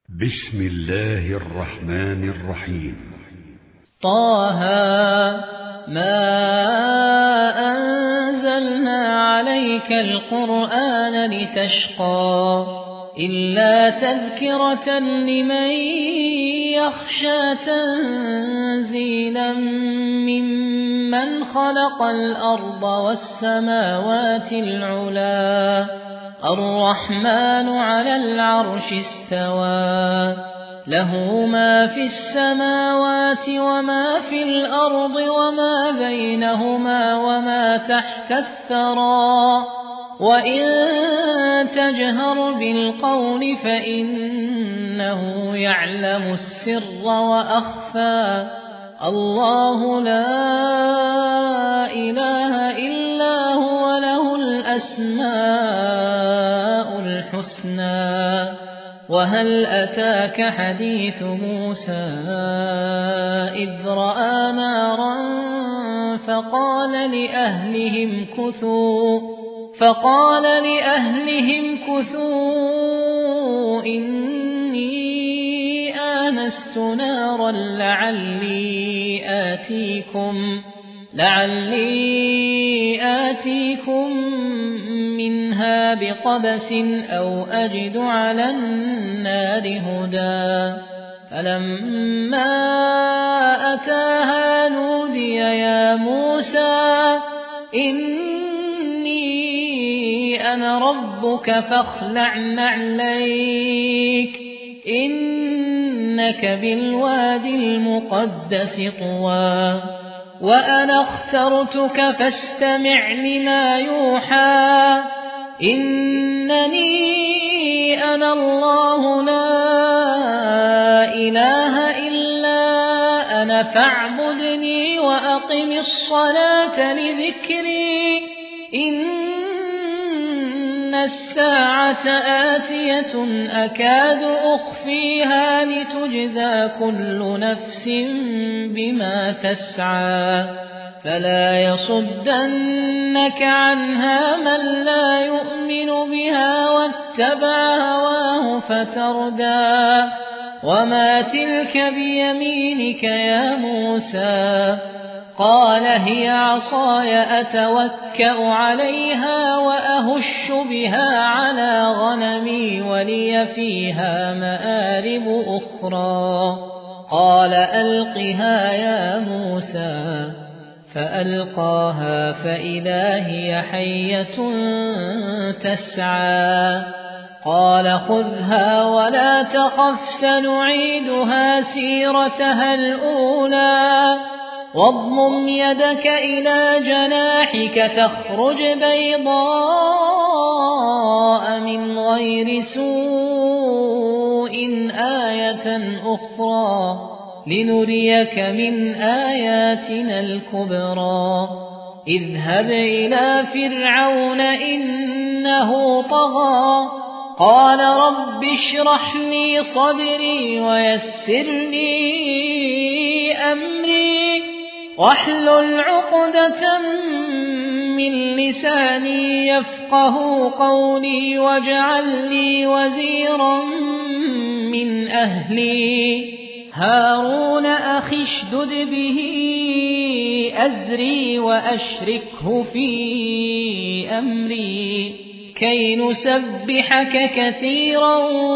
بسم الله الرحمن الرحيم. طه ما أنزلنا عليك القرآن لتشقى إلا تذكرة لمن يخشى تنزيلا ممن خلق الأرض والسماوات العلى الرحمن على العرش استوى له ما في السماوات وما في الأرض وما بينهما وما تحت الثرى وإن تجهر بالقول فإنه يعلم السر وأخفى الله لا إله إلا هو له الأسماء الحسنى وهل أتاك حديث موسى إذ رأى نارا فقال لأهلهم كثوا إني آنست نارا لعلي آتيكم منها بقبس أو أجد على النار هدى فلما أتاها نودي يا موسى إني أنا ربك فاخلع نعليك إنك بالوادي المقدس طوى وأنا اخترتك فاستمع لما يوحى إنني أنا الله لا إله إلا أنا فاعبدني وأقم الصلاة لذكري إن الساعة آتية أكاد أخفيها لتجزى كل نفس بما تسعى فلا يصدنك عنها من لا يؤمن بها واتبع هواه فتردى وما تلك بيمينك يا موسى قال هي عصاي أتوكأ عليها وأهش بها على غنمي ولي فيها مآرب أخرى قال ألقها يا موسى فألقاها فإذا هي حية تسعى قال خذها ولا تخف سنعيدها سيرتها الأولى واضمم يدك إلى جناحك تخرج بيضاء من غير سوء آية أخرى لنريك من آياتنا الكبرى اذهب إلى فرعون إنه طغى قال رب اشرح لي صدري ويسر لي أمري واحلل عقدة من لساني يفقه قولي واجعل لي وزيرا من أهلي هارون أخي اشدد به أزري وأشركه في أمري كي نسبحك كثيرا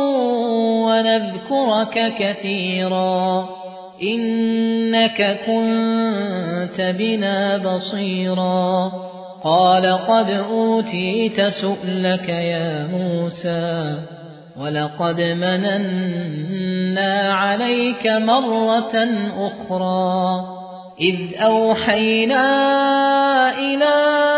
ونذكرك كثيرا إنك كنت بنا بصيرا قال قد أوتيت سؤلك يا موسى ولقد مننا عليك مرة أخرى إذ أوحينا إلى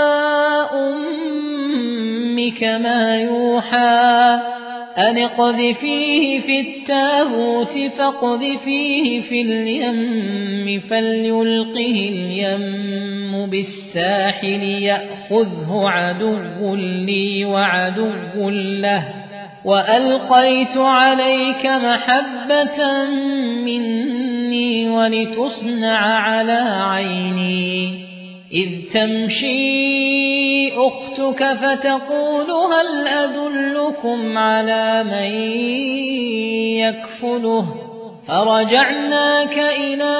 أمك ما يوحى أن اقذفيه في التابوت فاقذفيه في اليم فليلقه اليم بالساحل يأخذه عدو لي وعدو له وألقيت عليك محبة مني ولتصنع على عيني إذ تمشي أختك فتقول هل أدلكم على من يكفله فرجعناك إلى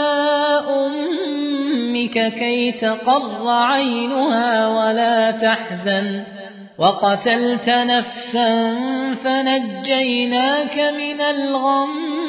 أمك كي تقر عينها ولا تحزن وقتلت نفسا فنجيناك من الغم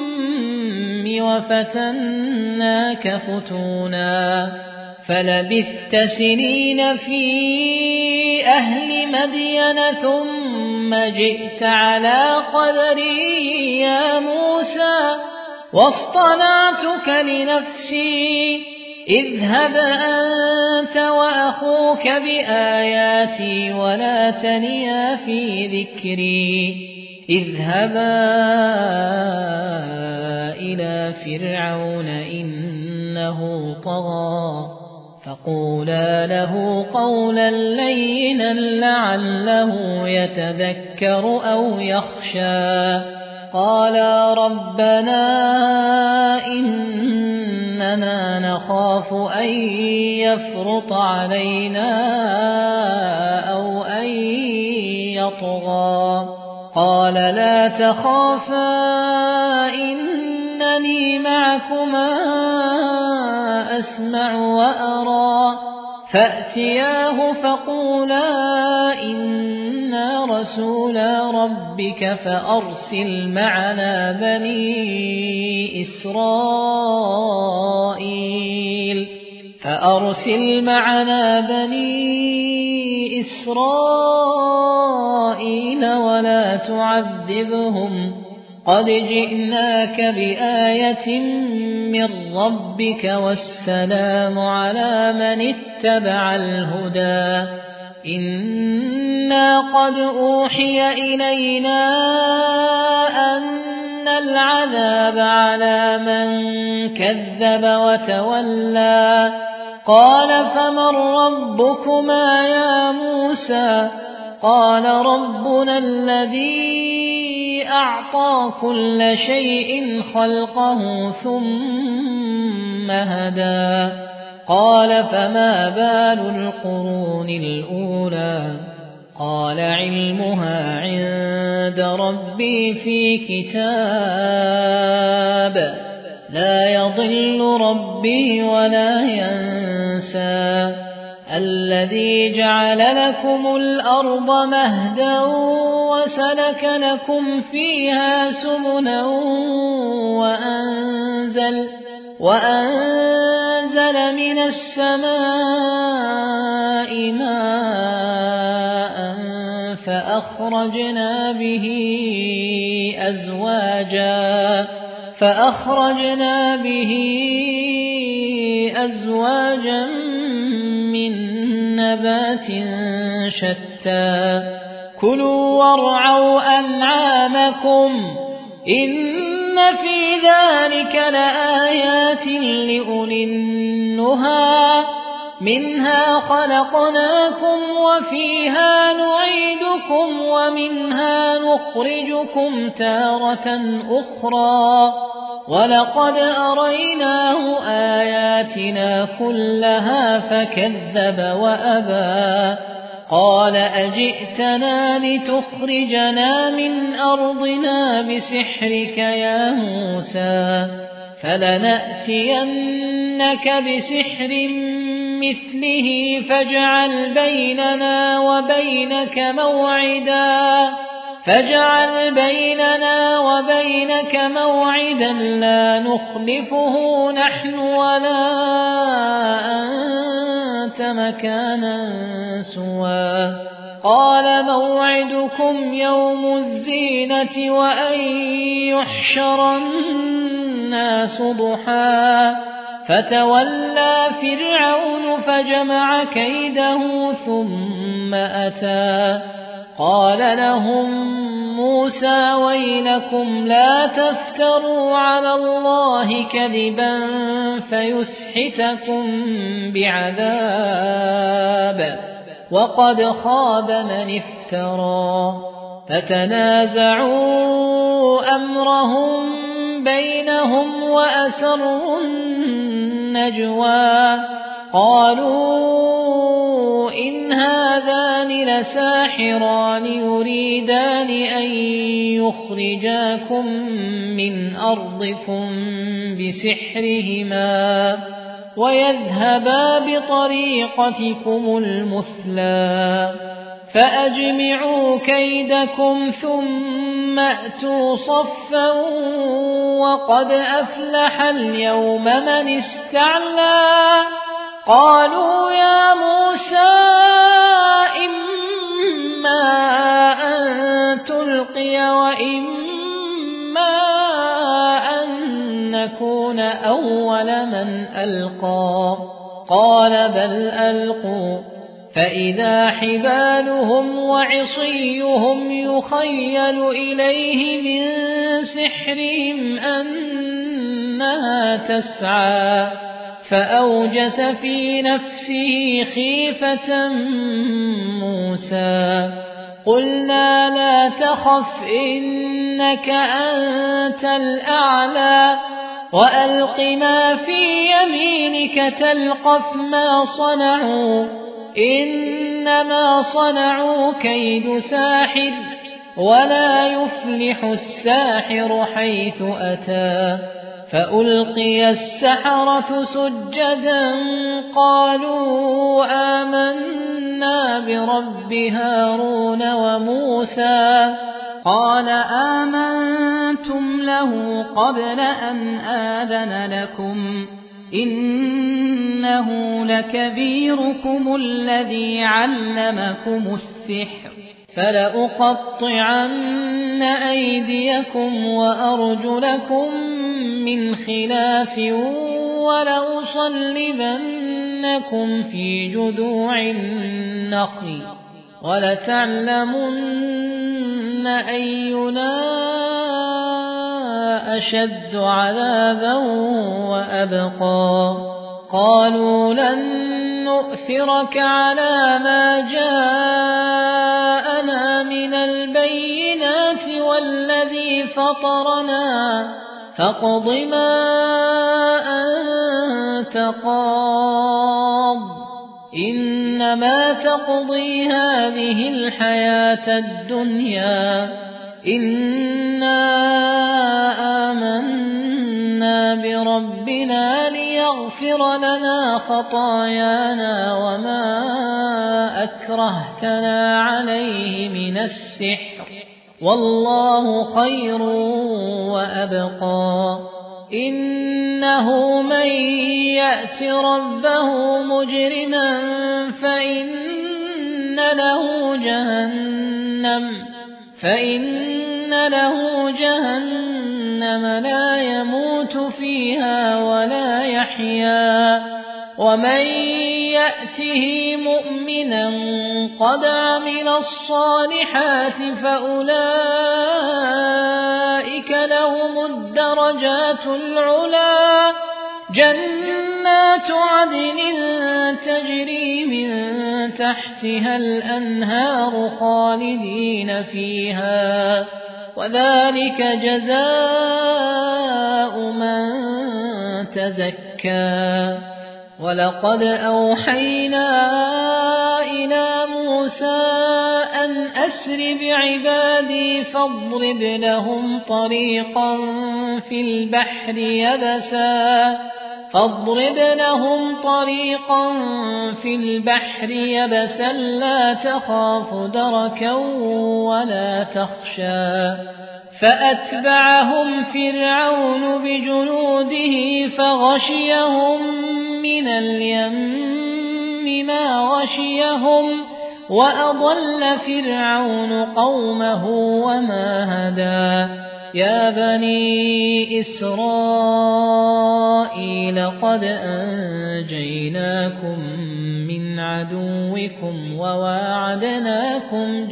وفتناك فتونا فلبثت سنين في أهل مدين ثم جئت على قدري يا موسى واصطنعتك لنفسي اذهب أنت وأخوك بآياتي ولا تنيا في ذكري اذهبا إلى فرعون إنه طغى فقولا له قولا لينا لعله يتذكر أو يخشى قالا ربنا إننا نخاف أن يفرط علينا أو أن يطغى قال لا تخافا إنني معكما أسمع وأرى فأتياه فقولا إنا رسولا ربك فأرسل معنا بني إسرائيل ولا تعذبهم قد جئناك بآية من ربك والسلام على من اتبع الهدى إنا قد أوحي إلينا أن العذاب على من كذب وتولى قال فمن ربكما يا موسى قال ربنا الذي أعطى كل شيء خلقه ثم هدى قال فما بال القرون الأولى قال علمها عند ربي في كتاب لا يضل ربي ولا ينسى الذي جعل لكم الأرض مهدا وسلك لكم فيها سبلا وأنزل من السماء ماء فأخرجنا به أزواجا من نبات شتى كلوا وارعوا أنعامكم إن في ذلك لآيات لأولي النهى منها خلقناكم وفيها نعيدكم ومنها نخرجكم تارة أخرى ولقد أريناه آياتنا كلها فكذب وأبى قال أجئتنا لتخرجنا من أرضنا بسحرك يا موسى فلنأتينك بسحر مثله فاجعل بيننا وبينك موعدا لا نخلفه نحن ولا أنت مكانا سوى قال موعدكم يوم الزينة وأن يحشر الناس ضحى فتولى فرعون فجمع كيده ثم أتى قال لهم موسى ويلكم لا تفتروا على الله كذبا فيسحتكم بعذاب وقد خاب من افترى فتنازعوا أمرهم بينهم وأسروا النجوى قالوا إن هذان لساحران يريدان أن يخرجاكم من أرضكم بسحرهما ويذهبا بطريقتكم المثلى فأجمعوا كيدكم ثم أتوا صفا وقد أفلح اليوم من استعلى قالوا يا موسى إما أن تلقي وإما أن نكون أول من ألقى قال بل ألقوا فإذا حبالهم وعصيهم يخيل إليه من سحرهم أنها تسعى فأوجس في نفسه خيفة موسى قلنا لا تخف إنك أنت الأعلى وألق ما في يمينك تلقف ما صنعوا إنما صنعوا كيد ساحر ولا يفلح الساحر حيث أتى فألقي السحرة سجدا قالوا آمنا برب هارون وموسى قال آمنتم له قبل أن آذن لكم إنه لكبيركم الذي علمكم السحر فلأقطعن أيديكم وأرجلكم من خلاف ولأصلبنكم في جذوع النخل ولتعلمن أينا أشد عذابا وأبقى قالوا لن نؤثرك على ما جاءنا من البينات والذي فطرنا فاقض ما أنت قاض إنما تقضي هذه الحياة الدنيا إنا آمنا بربنا ليغفر لنا خطايانا وما أكرهتنا عليه من السحر والله خير وأبقى إنه من يأت ربه مجرما فإن له جهنم لا يموت فيها ولا يحيا ومن يأته مؤمنا قد عمل الصالحات فأولئك لهم الدرجات العلى جنات عدن تجري من تحتها الأنهار خالدين فيها وذلك جزاء من تزكى ولقد أوحينا إلى موسى أن أسر بعبادي فاضرب لهم طريقا في البحر يبسا لا تخاف دركا ولا تخشى فأتبعهم فرعون بجنوده فغشيهم من اليم ما غشيهم وأضل فرعون قومه وما هدى يا بني إسرائيل قد أنجيناكم من عدوكم وواعدناكم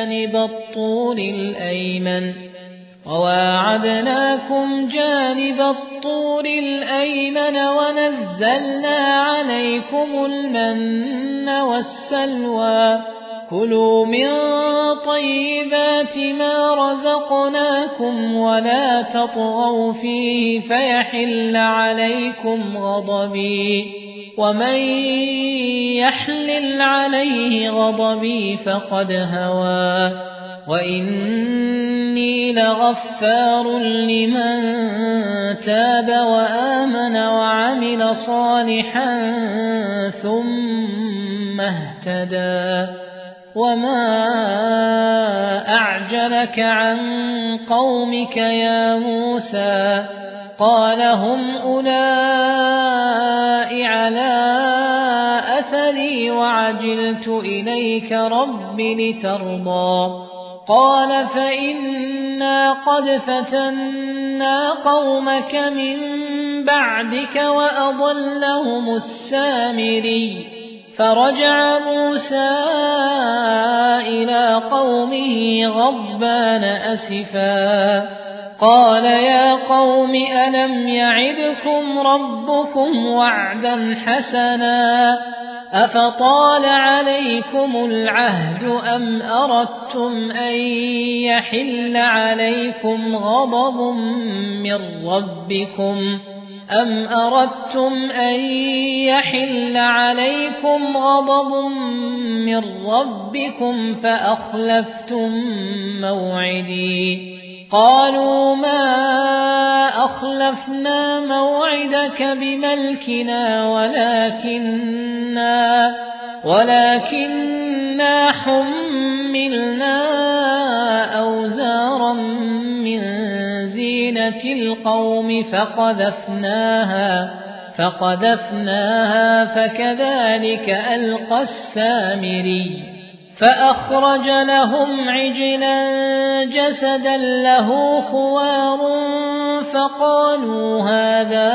جانب الطور الأيمن ونزلنا عليكم المن والسلوى كلوا من طيبات ما رزقناكم ولا تطغوا فيه فيحل عليكم غضبي ومن يحلل عليه غضبي فقد هوى وإني لغفار لمن تاب وآمن وعمل صالحا ثم اهتدى وما أعجلك عن قومك يا موسى قال هم أولئك على أثري وعجلت إليك رب لترضى قال فإنا قد فتنا قومك من بعدك وأضلهم السامري فرجع موسى إلى قومه غضبان أسفا قال يا قوم ألم يعدكم ربكم وعدا حسنا أفطال عليكم العهد أم أردتم أن يحل عليكم غضب من ربكم فأخلفتم موعدي قالوا ما أخلفنا موعدك بملكنا ولكننا حملنا أوزارا من زينة القوم فقذفناها فكذلك ألقى السامري فأخرج لهم عجلا جسدا له خوار فقالوا هذا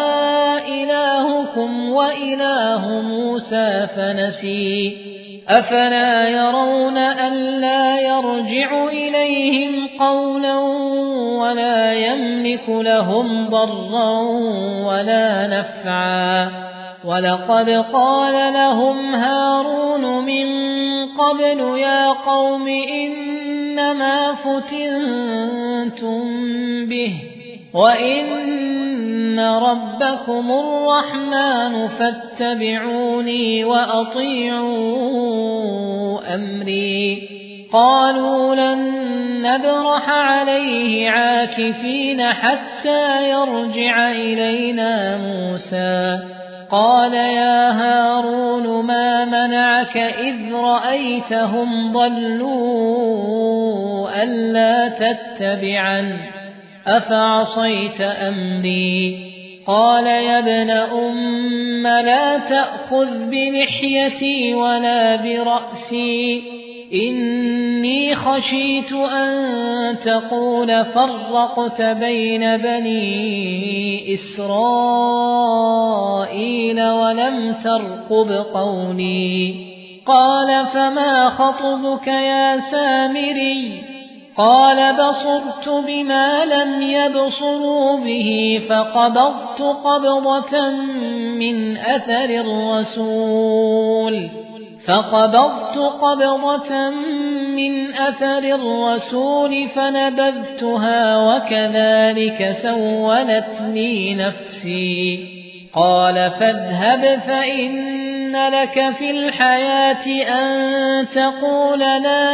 إلهكم وإله موسى فنسي أفلا يرون ألا يرجع إليهم قولا ولا يملك لهم ضرا ولا نفعا ولقد قال لهم هارون من قبل يا قوم إنما فتنتم به وإن ربكم الرحمن فاتبعوني وأطيعوا أمري قالوا لن نبرح عليه عاكفين حتى يرجع إلينا موسى قال يا هارون ما منعك إذ رأيتهم ضلوا ألا تتبعن أفعصيت أمري قال يا ابن أم لا تأخذ بلحيتي ولا برأسي إني خشيت أن تقول فرقت بين بني إسرائيل ولم ترقب قولي قال فما خطبك يا سامري قال بصرت بما لم يبصروا به فقبضت قبضة من أثر الرسول فنبذتها وكذلك سولت لي نفسي قال فاذهب فإن لك في الحياة أن تقول لا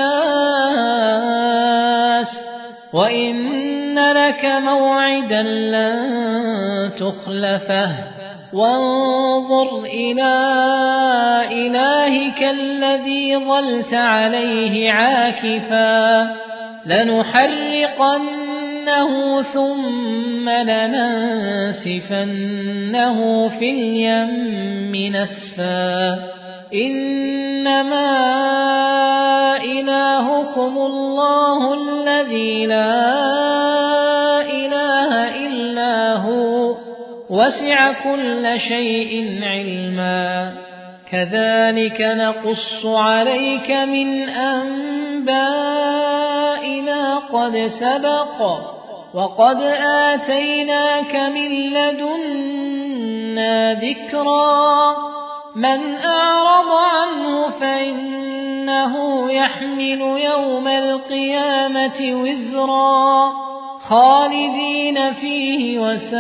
مساس وإن لك موعدا لن تخلفه وانظر إلى إلهك الذي ظلت عليه عاكفا لنحرقنه ثم لننسفنه في اليم نسفا إنما إلهكم الله الذي لا إله إلا هو وسع كل شيء علما كذلك نقص عليك من أنباء ما قد سبق وقد آتيناك من لدنا ذكرا من أعرض عنه فإنه يحمل يوم القيامة وزرا خالدين فيه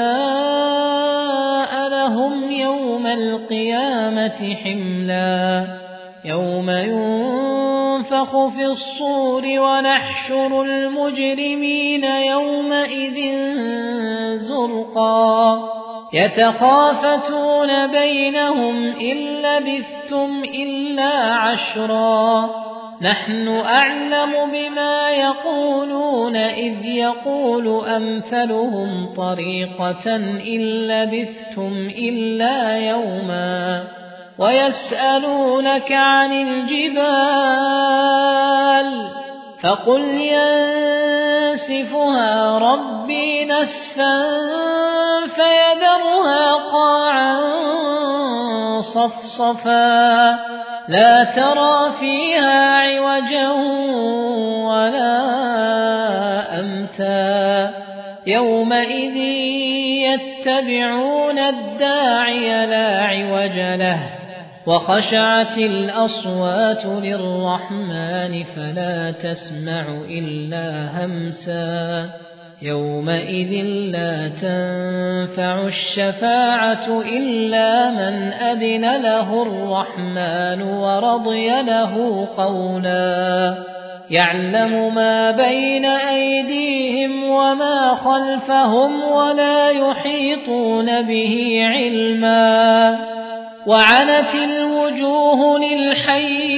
وساء لهم يوم القيامة حملا يوم ينفخ في الصور ونحشر المجرمين يومئذ زرقا يتخافتون بينهم إن لبثتم إلا عشرا نحن أعلم بما يقولون إذ يقول أمثلهم طريقة إن لبثتم إلا يوما ويسألونك عن الجبال فقل ينسفها ربي نسفا فيذرها قاعا صفصفا لا ترى فيها عوجا ولا أمتا يومئذ يتبعون الداعي لا عوج له وخشعت الأصوات للرحمن فلا تسمع إلا همسا يومئذ لا تنفع الشفاعة إلا من أذن له الرحمن ورضي له قولا يعلم ما بين أيديهم وما خلفهم ولا يحيطون به علما وعنت الوجوه للحي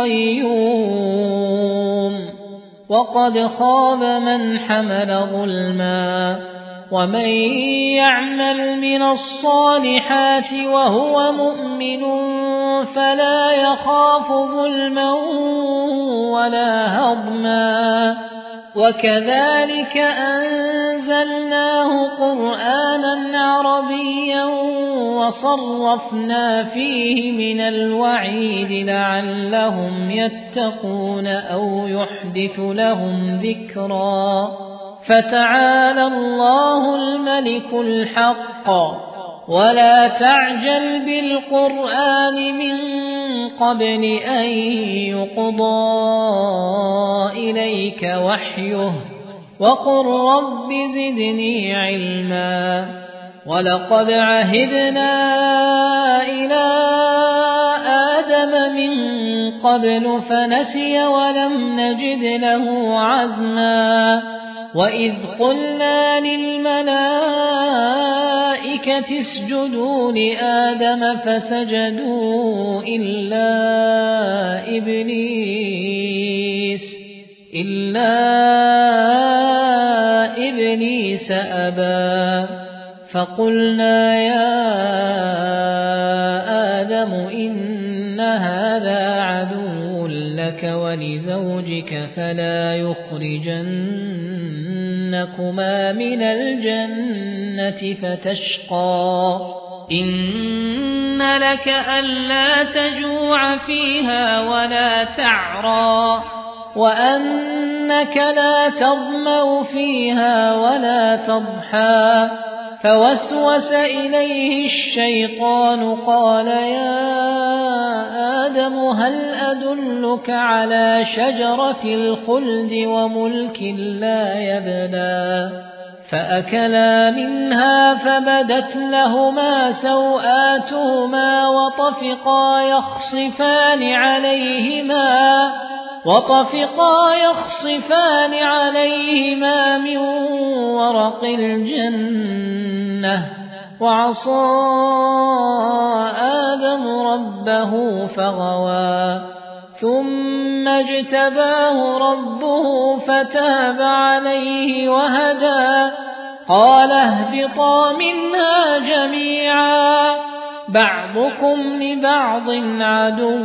القيوم وقد خاب من حمل ظلما ومن يعمل من الصالحات وهو مؤمن فلا يخاف ظلما ولا هضما وكذلك أنزلناه قرآنا عربيا وصرفنا فيه من الوعيد لعلهم يتقون أو يحدث لهم ذكرا فتعالى الله الملك الحق ولا تعجل بالقرآن من قبل أن يقضى إليك وحيه وقل رب زدني علما ولقد عهدنا إلى آدم من قبل فنسي ولم نجد له عزما وإذ قلنا للملائكة اسجدوا لآدم فسجدوا إلا إبليس أبى فقلنا يا آدم إن هذا عدو لك ولزوجك فلا يخرجنكما من الجنة فتشقى إن لك ألا تجوع فيها ولا تعرى وأنك لا تظمأ فيها ولا تضحى فوسوس إليه الشيطان قال يا آدم هل أدلك على شجرة الخلد وملك لا يبلى فأكلا منها فبدت لهما سوآتهما وطفقا يخصفان عليهما من ورق الجنة وعصى آدم ربه فغوى ثم اجتباه ربه فتاب عليه وهدى قال اهبطا منها جميعا بعضكم لبعض عدو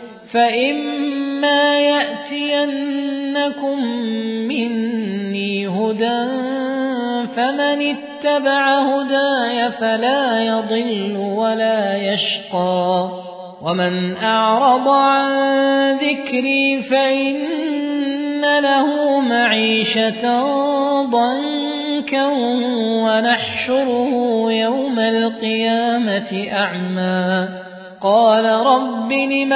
فإما يأتينكم مني هدى فمن اتبع هداي فلا يضل ولا يشقى ومن أعرض عن ذكري فإن له معيشة ضنكا ونحشره يوم القيامة أعمى قال رب لم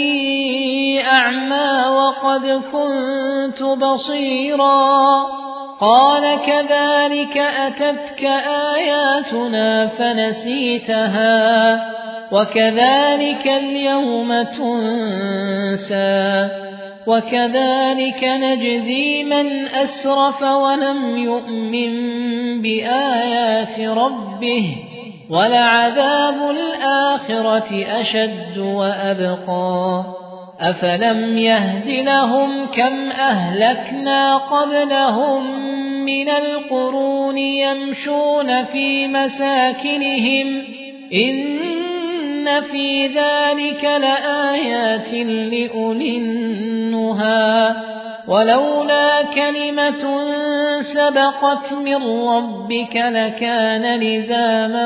حشرتني أعمى وقد كنت بصيرا قال كذلك أتتك آياتنا فنسيتها وكذلك اليوم تنسى وكذلك نجزي من أسرف ولم يؤمن بآيات ربه ولعذاب الآخرة أشد وأبقى أفلم يهد لهم كم أهلكنا قبلهم من القرون يمشون في مساكنهم إن في ذلك لآيات لأولي النهى ولولا كلمة سبقت من ربك لكان لزاما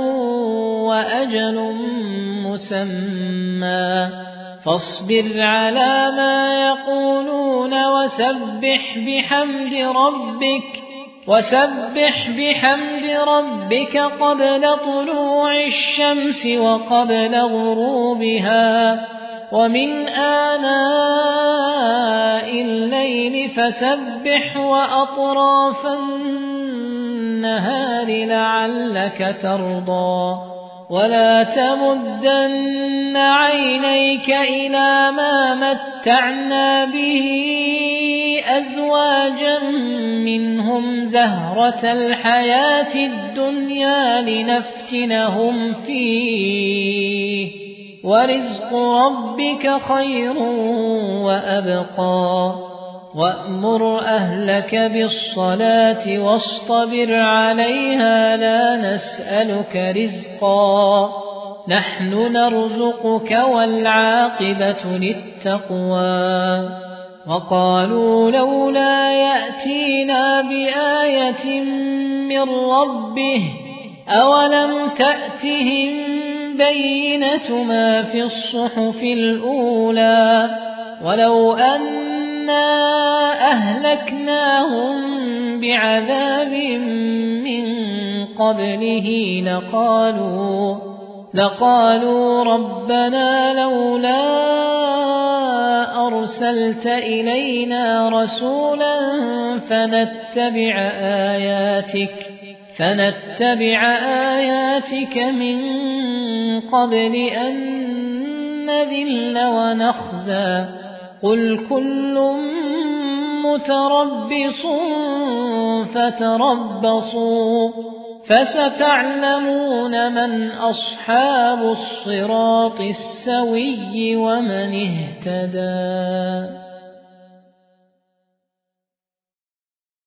وأجل مسمى فاصبر على ما يقولون وسبح بحمد ربك قبل طلوع الشمس وقبل غروبها ومن آناء الليل فسبح وأطراف النهار لعلك ترضى ولا تمدن عينيك إلى ما متعنا به أزواجا منهم زهرة الحياة الدنيا لنفتنهم فيه ورزق ربك خير وأبقى وأمر أهلك بالصلاة واصطبر عليها لا نسألك رزقا نحن نرزقك والعاقبة للتقوى وقالوا لولا يأتينا بآية من ربه أولم تأتهم بينة ما في الصحف الأولى ولو أنا أهلكناهم بعذاب من قبله لقالوا ربنا لولا أرسلت إلينا رسولا فنتبع آياتك من قبل أن نذل ونخزى قل كل متربص فتربصوا فستعلمون من أصحاب الصراط السوي ومن اهتدى